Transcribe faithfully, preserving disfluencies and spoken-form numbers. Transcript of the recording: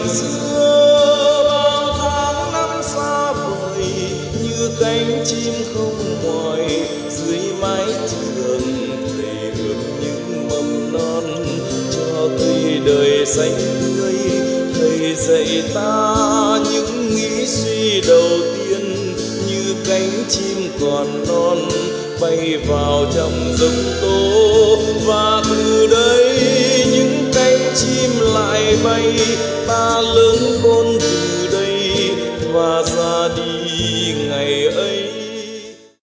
xưa bao tháng năm xa vời như cánh chim không mỏi dưới mái trường. Thầy ươm những mầm non cho cây đời xanh tươi. Thầy dạy ta những nghĩ suy đầu tiên như cánh chim còn non bay vào trong giông tố, và từ đây